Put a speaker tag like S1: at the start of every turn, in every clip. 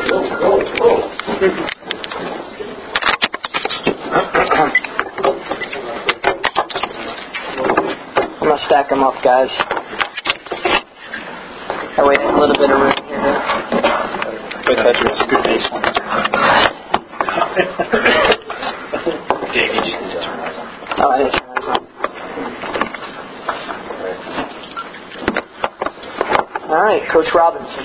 S1: I'm going to stack them up, guys. That way there's a little bit of room here.
S2: Good touch. Good base one. Dave, you just need to turn those on.
S1: Oh, I didn't turn those on. All right, Coach Robinson.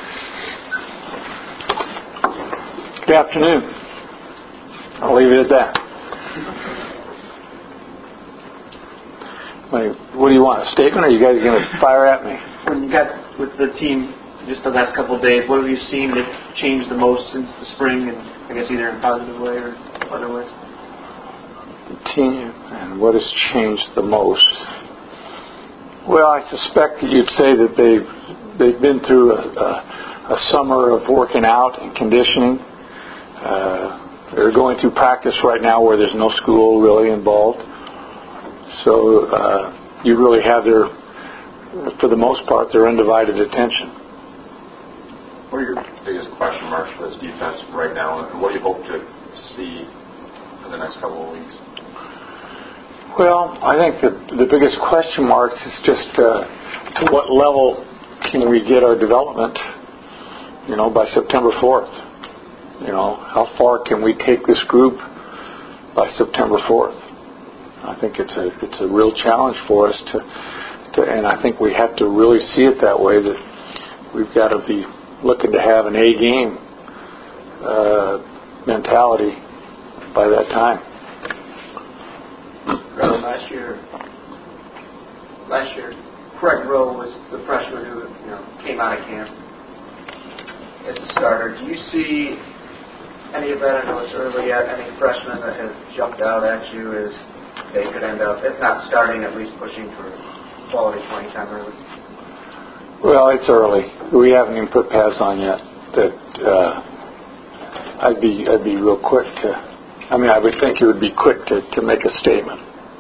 S3: Good afternoon. I'll leave it at that. What do you want, a statement, or are you guys going to fire at me?
S4: When you got with the team just the last couple of days, what have you seen that changed the most since the spring, and I guess either in a positive way or other ways?
S3: The team, and what has changed the most? Well, I suspect that you'd say that they've been through a summer of working out and conditioning. They're going through practice right now where there's no school really involved. So you really have for the most part, their undivided attention.
S5: What are your biggest question marks for this defense right now, and what do you hope to see in the next couple of weeks?
S3: Well, I think the biggest question marks is just to what level can we get our development, by September 4th. How far can we take this group by September 4th? I think it's a real challenge for us and I think we have to really see it that way, that we've got to be looking to have an A-game mentality by that time.
S4: Last year, Craig Rowe was the freshman who came out of camp as a starter. Do you see any of that? I know it's early yet. Any freshmen that have jumped out at you as they could end up, if not starting, at least pushing for quality playing time early?
S3: Well, it's early. We haven't even put pads on yet. I'd be real quick I would think it would be quick to make a statement.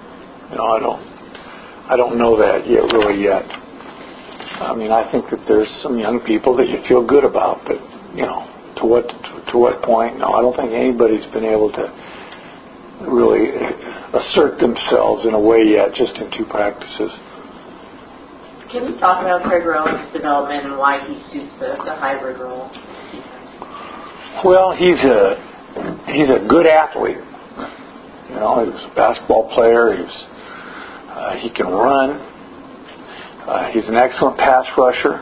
S3: I don't know that yet. I think that there's some young people that you feel good about, but to what point? No, I don't think anybody's been able to really assert themselves in a way yet, just in 2 practices.
S6: Can you talk about Craig Rowe's development and why he suits the hybrid role?
S3: Well, he's a good athlete. He was a basketball player. He can run. He's an excellent pass rusher.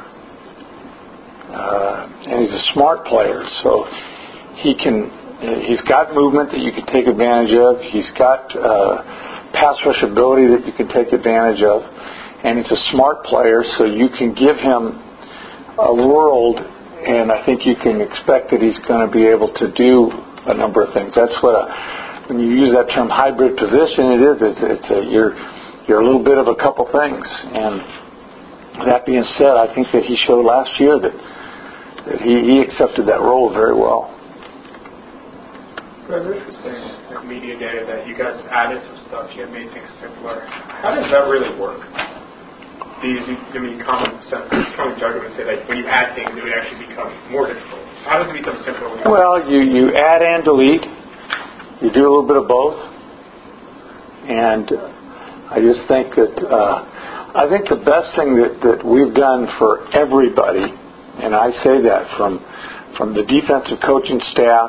S3: And he's a smart player. So he's got movement that you can take advantage of. He's got pass rush ability that you can take advantage of. And he's a smart player, so you can give him a world, and I think you can expect that he's going to be able to do a number of things. That's what when you use that term hybrid position, you're a little bit of a couple things. And that being said, I think that he showed last year that he accepted that role very well.
S7: It was interesting at media day that you guys added some stuff. You had made things simpler. How does that really work? Common judgment would say that when you add things, it would actually become more difficult. So how does it become simpler?
S3: Well, you add and delete. You do a little bit of both. And I just think that I think the best thing that we've done for everybody, and I say that from the defensive coaching staff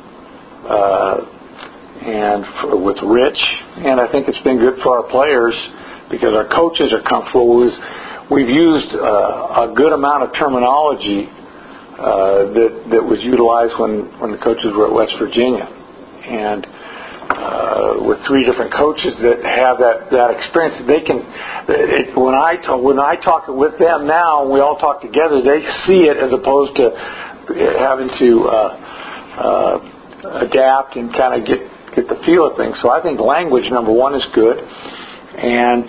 S3: with Rich, and I think it's been good for our players because our coaches are comfortable. We've used a good amount of terminology that was utilized when the coaches were at West Virginia, and with 3 different coaches that have that experience, they can. When I talk with them now, we all talk together. They see it as opposed to having to adapt and kind of get the feel of things. So I think language, number 1, is good. And,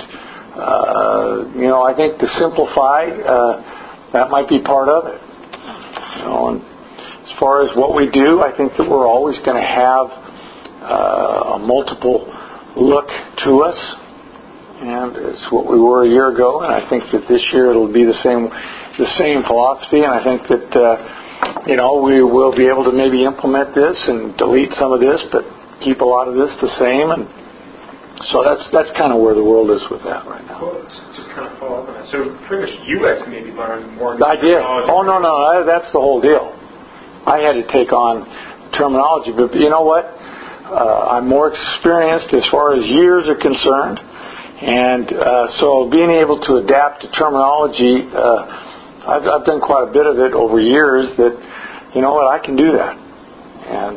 S3: I think to simplify, that might be part of it. And as far as what we do, I think that we're always going to have a multiple look to us. And it's what we were a year ago. And I think that this year it'll be the same philosophy. And I think that we will be able to maybe implement this and delete some of this, but keep a lot of this the same. And so that's kind of where the world is with that right now.
S7: Well, let's just kind of follow up on that. So pretty much you guys maybe learn more.
S3: I did. Oh, no, that's the whole deal. I had to take on terminology, but you know what? I'm more experienced as far as years are concerned, and so being able to adapt to terminology, I've done quite a bit of it over years. That you know what, I can do that, and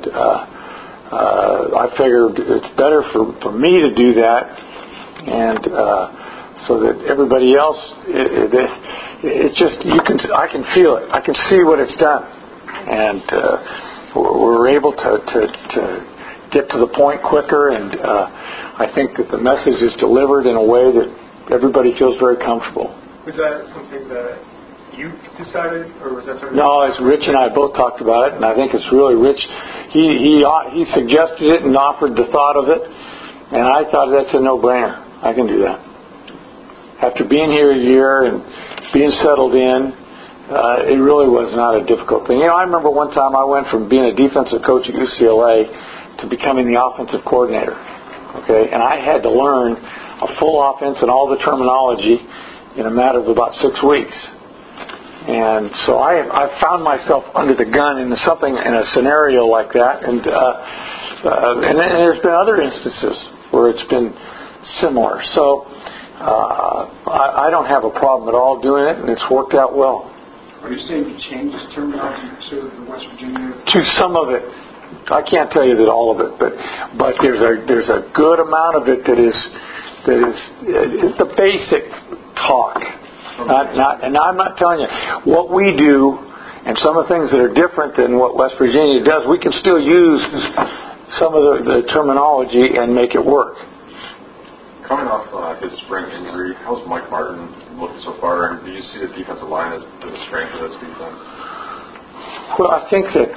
S3: I figured it's better for me to do that, and so that everybody else, it's just I can feel it, I can see what it's done, and we're able to get to the point quicker, and I think that the message is delivered in a way that everybody feels very comfortable.
S7: Was that something that you decided, or was that something?
S3: No, it's Rich and I both talked about it, and I think it's really Rich. He suggested it and offered the thought of it, and I thought that's a no-brainer. I can do that. After being here a year and being settled in, it really was not a difficult thing. I remember one time I went from being a defensive coach at UCLA to becoming the offensive coordinator. Okay, and I had to learn a full offense and all the terminology in a matter of about 6 weeks. And so I found myself under the gun in a scenario like that, and there's been other instances where it's been similar. So I don't have a problem at all doing it, and it's worked out well.
S8: Are you saying you changed this terminology to the West Virginia?
S3: To some of it. I can't tell you that all of it, but there's a good amount of it that is the basic talk. And I'm not telling you what we do, and some of the things that are different than what West Virginia does. We can still use some of the terminology and make it work.
S5: Coming off his spring injury, how's Mike Martin looked so far, and do you see the defensive line as a strength of this defense?
S3: Well, I think that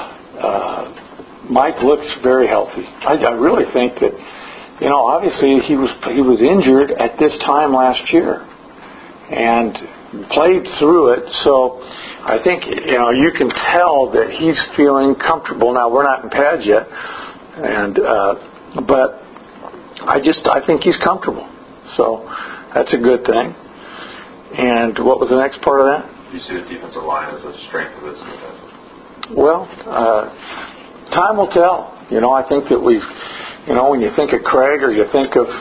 S3: Mike looks very healthy. I really think that, obviously he was injured at this time last year and played through it. So I think, you can tell that he's feeling comfortable. Now, we're not in pads yet, but I think he's comfortable. So that's a good thing. And what was the next part of that?
S5: Do you see the defensive line as a strength of this defense?
S3: Well, time will tell. I think that when you think of Craig or you think of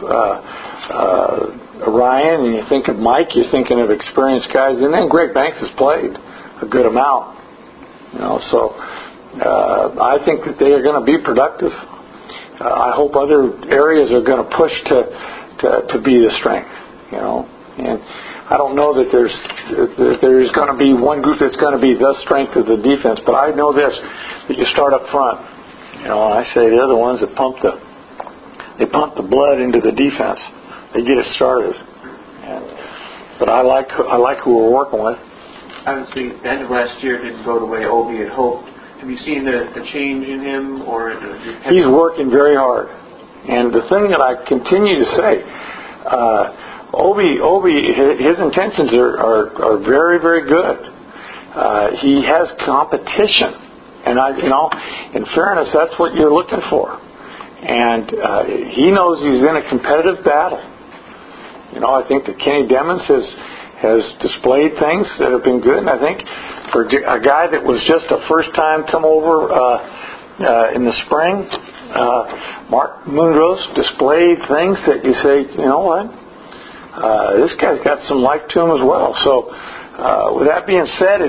S3: Ryan and you think of Mike, you're thinking of experienced guys. And then Greg Banks has played a good amount. So I think that they are going to be productive. I hope other areas are going to push to be the strength. And I don't know that there's going to be one group that's going to be the strength of the defense, but I know this, that you start up front. And I say they're the ones that pump the blood into the defense. They get it started. But I like who we're working with.
S2: Obviously, the end of last year didn't go the way Obi had hoped. Have you seen the change in him, or?
S3: He's working very hard, and the thing that I continue to say. Obi, his intentions are very, very good. He has competition, and in fairness, that's what you're looking for. And he knows he's in a competitive battle. I think that Kenny Demmons has displayed things that have been good, and I think for a guy that was just a first time come over in the spring, Mark Mundros displayed things that you say, what? This guy's got some life to him as well. So, with that being said,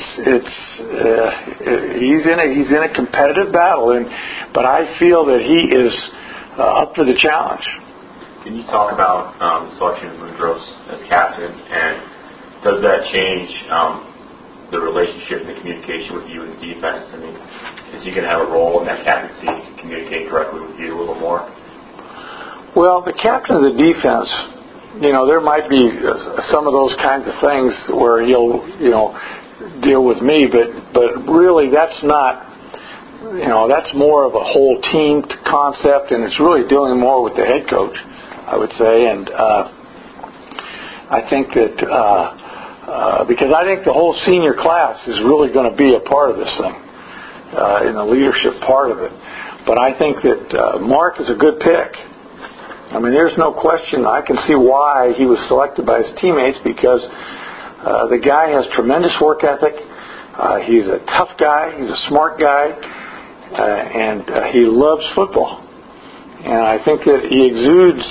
S3: he's in a competitive battle, but I feel that he is up for the challenge.
S2: Can you talk about the selection of Mundros as captain, and does that change the relationship and the communication with you and the defense? I mean, is he going to have a role in that captaincy to communicate directly with you a little more?
S3: Well, the captain of the defense. There might be some of those kinds of things where he'll, deal with me, but really that's not, that's more of a whole team concept, and it's really dealing more with the head coach, I would say. And I think that because I think the whole senior class is really going to be a part of this thing, in the leadership part of it. But I think that Mark is a good pick. I mean, there's no question. I can see why he was selected by his teammates, because the guy has tremendous work ethic. He's a tough guy. He's a smart guy. And he loves football. And I think that he exudes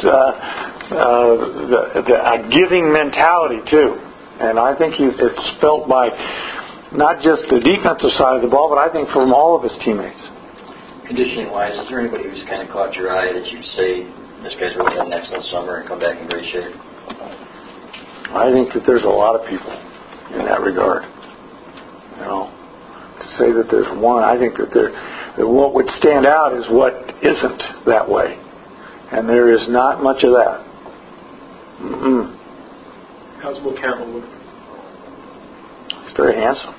S3: a giving mentality, too. And I think it's felt by not just the defensive side of the ball, but I think from all of his teammates.
S9: Conditioning-wise, is there anybody who's kind of caught your eye that you say, this guy's really had an excellent summer and come back in great shape?
S3: I think that there's a lot of people in that regard. You know, to say that there's one, I think that what would stand out is what isn't that way. And there is not much of that. Mm-mm.
S7: How's Will Campbell look?
S3: He's very handsome.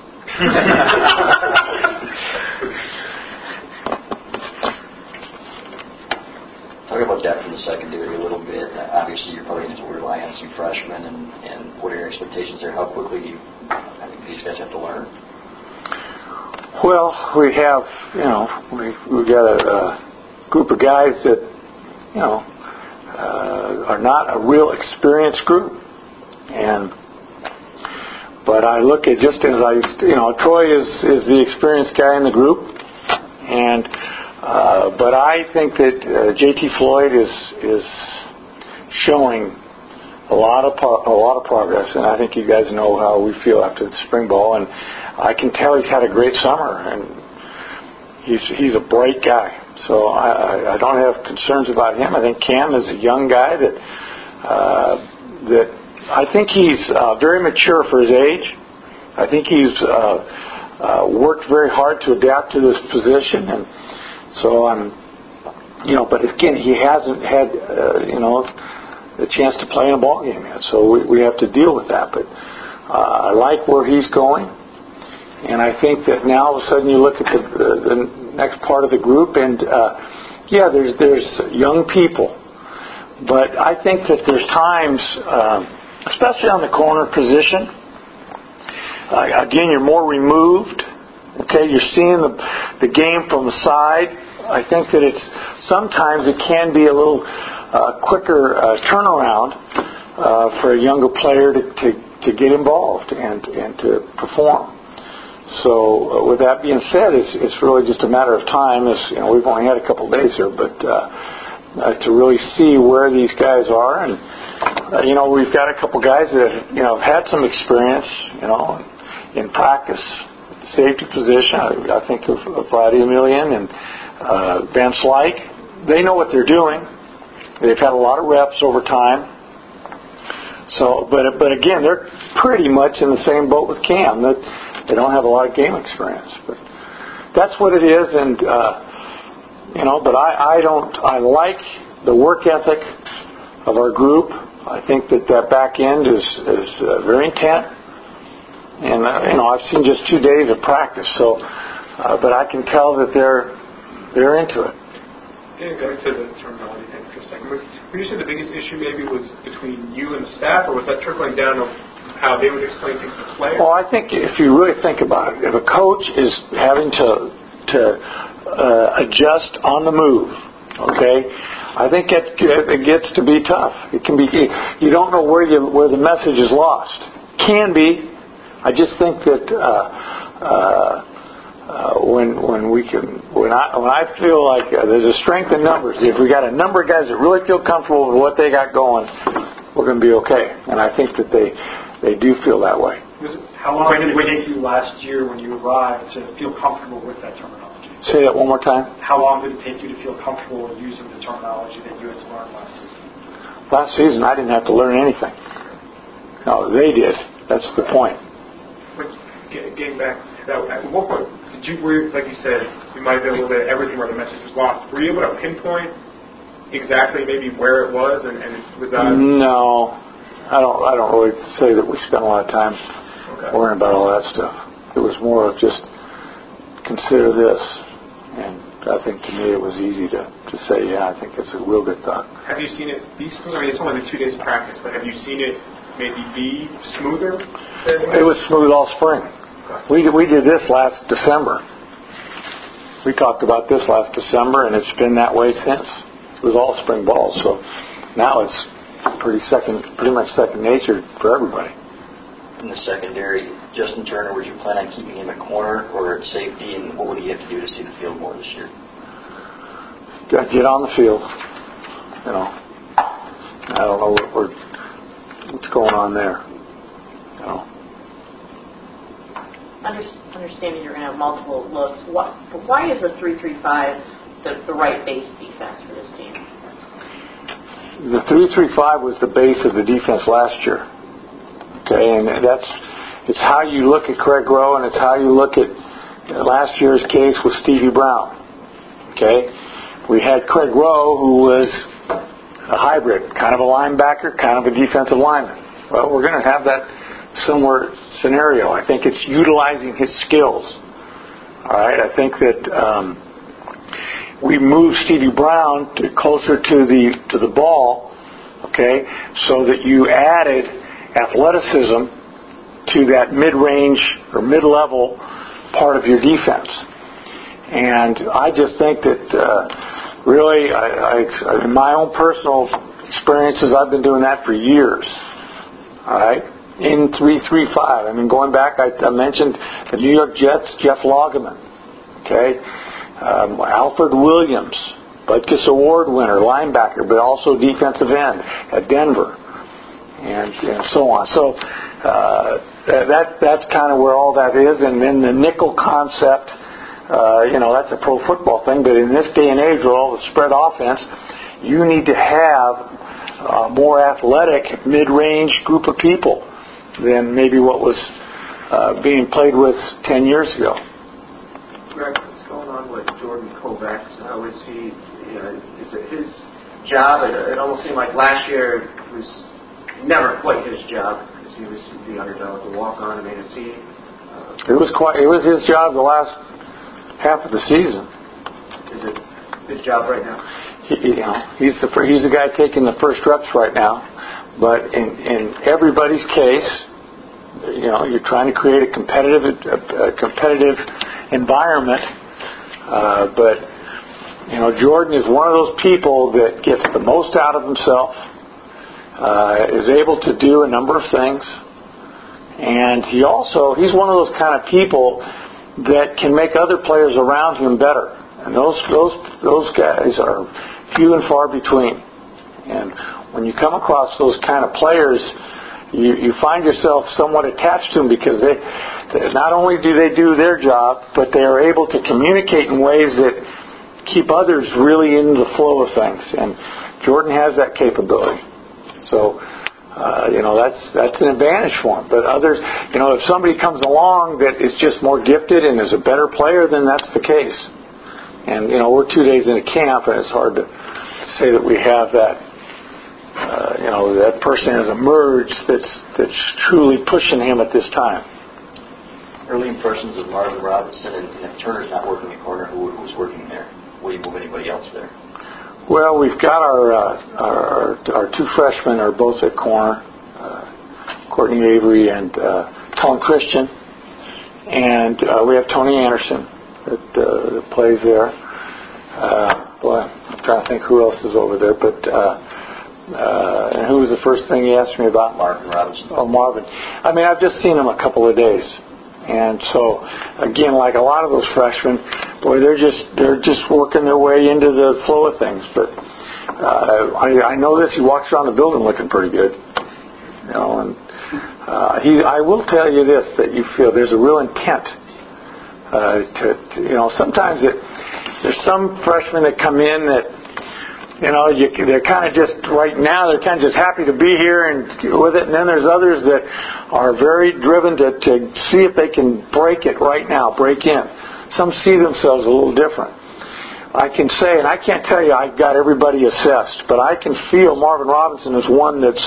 S9: Talk about depth in the secondary a little bit. Obviously, you're probably going to rely on some freshmen, and what are your expectations there? How quickly do these guys have to learn?
S3: Well, we have, we've got a group of guys that, are not a real experienced group. But I look at just as Troy is the experienced guy in the group, but I think that J.T. Floyd is showing a lot of progress, and I think you guys know how we feel after the spring ball, and I can tell he's had a great summer, and he's a bright guy. So I don't have concerns about him. I think Cam is a young guy that I think he's very mature for his age. I think he's worked very hard to adapt to this position, and so but again, he hasn't had the chance to play in a ball game yet. So we have to deal with that. But I like where he's going, and I think that now all of a sudden you look at the next part of the group, and there's young people, but I think that there's times, especially on the corner position, again, you're more removed. Okay, you're seeing the game from the side. I think that sometimes it can be a little quicker turnaround for a younger player to get involved and to perform. So with that being said, it's really just a matter of time. We've only had a couple of days here, but to really see where these guys are, and we've got a couple guys that have had some experience, in practice at the safety position. I think of Vlad Emilian and Van Slyke. They know what they're doing. They've had a lot of reps over time. So, but again, they're pretty much in the same boat with Cam. That they don't have a lot of game experience, but that's what it is. And but I like the work ethic of our group. I think that back end is very intent, and I've seen just 2 days of practice. So, but I can tell that they're into it.
S7: Getting back to the terminology thing for a second, would you say the biggest issue maybe was between you and the staff, or was that trickling down of how they would explain things to players?
S3: Well, I think if you really think about it, if a coach is having to adjust on the move, okay, I think it gets to be tough. It can be. You don't know where the message is lost. Can be. I just think that when I feel like there's a strength in numbers. If we got a number of guys that really feel comfortable with what they got going, we're going to be okay. And I think that they do feel that way.
S8: How long did it take you last year when you arrived to feel comfortable with that terminology?
S3: Say that one more time.
S8: How long did it take you to feel comfortable using the terminology that you had to learn last season?
S3: Last season, I didn't have to learn anything. No, they did. That's the point.
S7: But getting back to that, at what point like you said, you might have been a little bit of everything where the message was lost. Were you able to pinpoint exactly maybe where it was, and was that?
S3: No, I don't really say that we spent a lot of time worrying about all that stuff. It was more of just consider this, and I think to me it was easy to say, yeah, I think it's a real good thought.
S7: Have you seen it? I mean, it's only been 2 days of practice, but have you seen it maybe be smoother?
S3: It was smooth all spring. We did this last December. We talked about this last December, and it's been that way since. It was all spring ball, so now it's pretty much second nature for everybody.
S9: In the secondary, Justin Turner, would you plan on keeping him at corner or at safety, and what would he have to do to see the field more this year?
S3: Get on the field. You know, I don't know what's going on there. You know.
S6: Understanding you're going to have multiple looks, why is the 3-3-5 the right base defense for this team?
S3: The 3-3-5 was the base of the defense last year. Okay, and it's how you look at Craig Rowe, and it's how you look at last year's case with Stevie Brown. Okay, we had Craig Rowe, who was a hybrid, kind of a linebacker, kind of a defensive lineman. Well, we're going to have that similar scenario. I think it's utilizing his skills. All right, I think that we moved Stevie Brown closer to the ball. Okay, so that you added athleticism to that mid-range or mid-level part of your defense. And I just think that really, in my own personal experiences, I've been doing that for years. All right, in 3-3-5. I mean, going back, I mentioned the New York Jets, Jeff Lageman. Okay, Alfred Williams, Butkus Award winner, linebacker, but also defensive end at Denver. And so on. So that's kind of where all that is. And then the nickel concept, that's a pro football thing. But in this day and age, with all the spread offense, you need to have a more athletic mid-range group of people than maybe what was being played with 10 years ago.
S4: Greg, what's going on with Jordan Kovacs? How is he? Is it his job? It almost seemed like last year was never quite his job because he was the underdog to walk on and made a scene.
S3: It was his job the last half of the season.
S4: Is it his job right now?
S3: He's the guy taking the first reps right now. But in everybody's case, you're trying to create a competitive environment. But Jordan is one of those people that gets the most out of himself. Is able to do a number of things, and he's one of those kind of people that can make other players around him better, and those guys are few and far between. And when you come across those kind of players, you find yourself somewhat attached to them because they not only do they do their job, but they are able to communicate in ways that keep others really in the flow of things, and Jordan has that capability. So, that's an advantage for him. But others, if somebody comes along that is just more gifted and is a better player, then that's the case. And, we're 2 days into camp, and it's hard to say that we have that, that person has emerged that's truly pushing him at this time.
S9: Early impressions of Marvin Robinson, and if Turner's not working at corner, who's working there? Will you move anybody else there?
S3: Well, we've got our two freshmen are both at corner, Courtney Avery and Tom Christian, and we have Tony Anderson that plays there. I'm trying to think who else is over there, but and who was the first thing you asked me about?
S9: Marvin Robinson.
S3: Oh, Marvin. I mean, I've just seen him a couple of days. And so, again, like a lot of those freshmen, boy, they're just working their way into the flow of things. But I know this. He walks around the building looking pretty good, And I will tell you this: that you feel there's a real intent to sometimes there's some freshmen that come in that. They're kind of just right now. They're kind of just happy to be here and with it. And then there's others that are very driven to see if they can break it right now, break in. Some see themselves a little different. I can say, and I can't tell you I've got everybody assessed, but I can feel Marvin Robinson is one that's,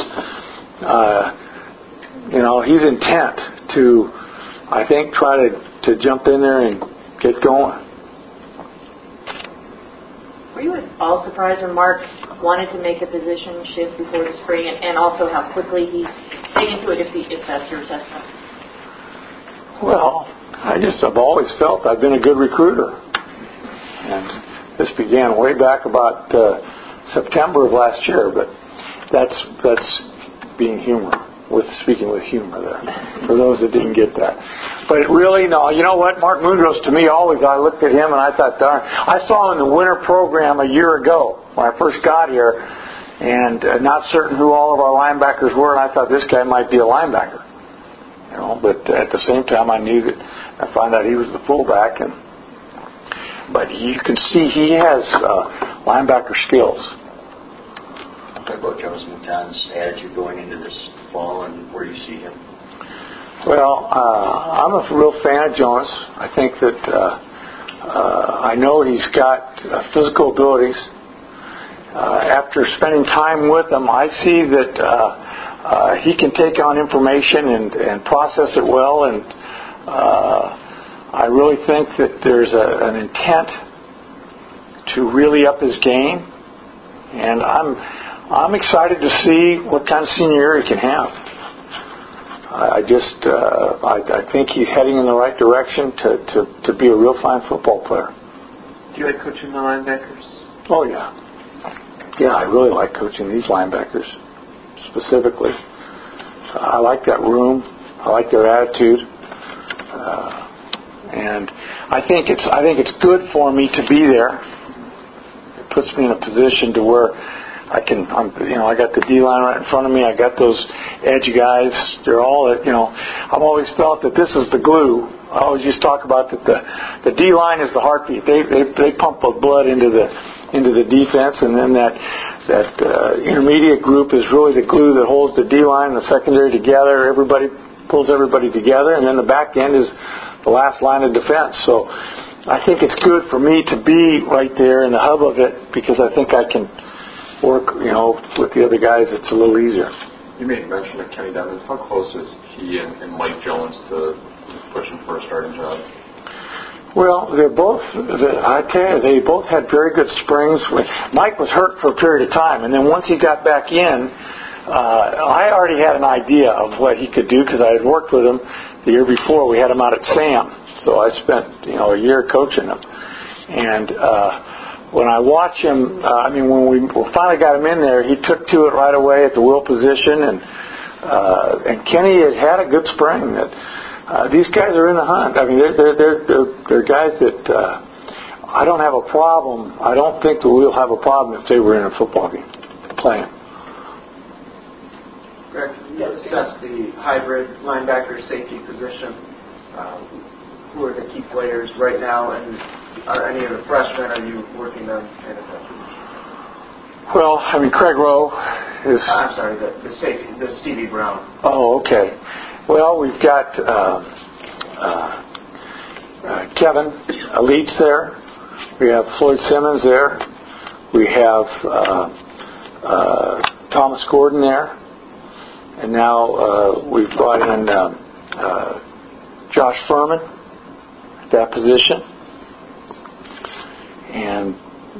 S3: he's intent to, I think, try to jump in there and get going.
S6: Were you all surprised when Mark wanted to make a position shift before the spring, and also how quickly he's taken to it, if that's your assessment?
S3: Well, I've always felt I've been a good recruiter. And this began way back about September of last year, but that's being speaking with humor there, for those that didn't get that. But really, no, you know what? Mark Moondros, to me, always, I looked at him and I thought, darn, I saw him in the winter program a year ago when I first got here, and not certain who all of our linebackers were, and I thought this guy might be a linebacker. You know, but at the same time, I knew that I found out he was the fullback, but you can see he has linebacker skills.
S9: Talk about Jonathan Montan's attitude going into this fall and where you see him.
S3: Well, I'm a real fan of Jonas. I think that I know he's got physical abilities. After spending time with him, I see that he can take on information and process it well, and I really think that there's an intent to really up his game, and I'm excited to see what kind of senior year he can have. I think he's heading in the right direction to be a real fine football player.
S4: Do you like coaching the linebackers?
S3: Oh, yeah. Yeah, I really like coaching these linebackers specifically. I like that room. I like their attitude. And I think it's good for me to be there. It puts me in a position to where I got the D-line right in front of me. I got those edge guys. They're all, I've always felt that this is the glue. I always just talk about that the D-line is the heartbeat. They pump the blood into the defense, and then that intermediate group is really the glue that holds the D-line and the secondary together. Everybody pulls everybody together, and then the back end is the last line of defense. So I think it's good for me to be right there in the hub of it, because I think I can work, with the other guys. It's a little easier.
S5: You made mention of Kenny Devins. How close is he and Mike Jones to pushing for a starting job?
S3: Well, I tell you, they both had very good springs. Mike was hurt for a period of time, and then once he got back in, I already had an idea of what he could do, because I had worked with him the year before. We had him out at SAM, so I spent a year coaching him. And when I watch him, when we finally got him in there, he took to it right away at the will position, and Kenny had a good spring. That these guys are in the hunt. They're guys that I don't have a problem. I don't think that we'll have a problem if they were in a football game playing.
S4: Greg, can you discuss the hybrid linebacker safety position? Who are the key players right now, and are any of the freshmen, are you working on NFL position?
S3: Well, Craig Rowe is...
S4: I'm sorry, the safety, the Stevie Brown.
S3: Oh, okay. Well, we've got Kevin Leach there. We have Floyd Simmons there. We have Thomas Gordon there. And now we've brought in Josh Furman at that position. And,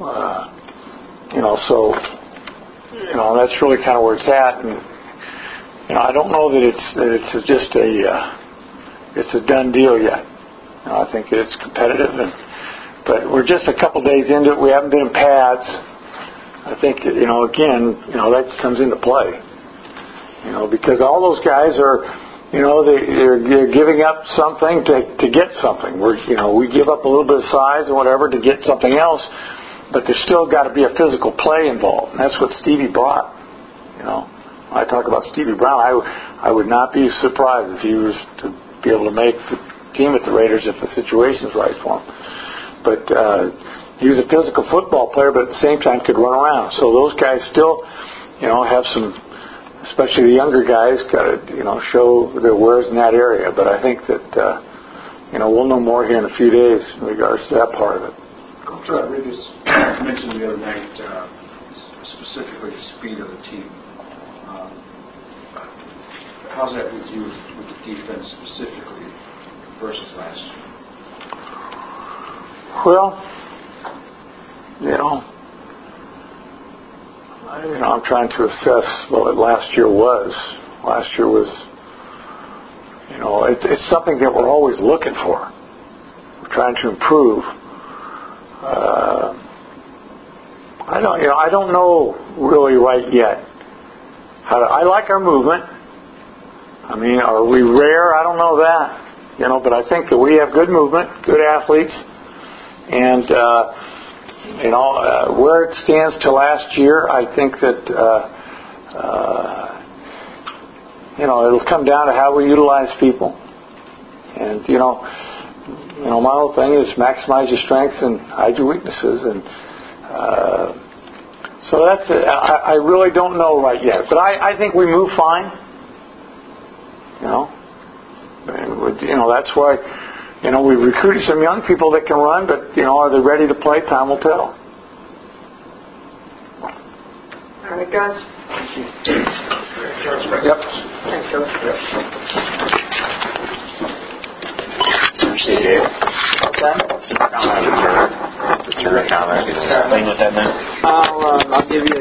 S3: that's really kind of where it's at. And, I don't know that it's just it's a done deal yet. I think it's competitive, but we're just a couple days into it. We haven't been in pads. I think, that comes into play. Because all those guys are, they're giving up something to get something. We give up a little bit of size and whatever to get something else, but there's still got to be a physical play involved. And that's what Stevie brought. When I talk about Stevie Brown, I would not be surprised if he was to be able to make the team at the Raiders if the situation's right for him. But he was a physical football player, but at the same time could run around. So those guys still, have some, especially the younger guys, got to, show their wares in that area. But I think that, we'll know more here in a few days in regards to that part of it.
S8: Coach Rodriguez mentioned the other night specifically the speed of the team. How's that with you, with the defense specifically versus last year?
S3: Well, I'm trying to assess what last year was. Last year was, it's something that we're always looking for. We're trying to improve. I don't know really right yet. I like our movement. I mean, are we rare? I don't know that. But I think that we have good movement, good athletes, and where it stands to last year, I think that it'll come down to how we utilize people. And my whole thing is maximize your strengths and hide your weaknesses, and so that's it. I really don't know right yet, but I think we move fine. And that's why we recruited some young people that can run, but are they ready to play? Time will tell.
S1: All right, guys.
S3: Yep.
S1: Thanks, Coach.
S2: Hey, Dave.
S1: What's that?
S2: Comment.
S1: I'll give you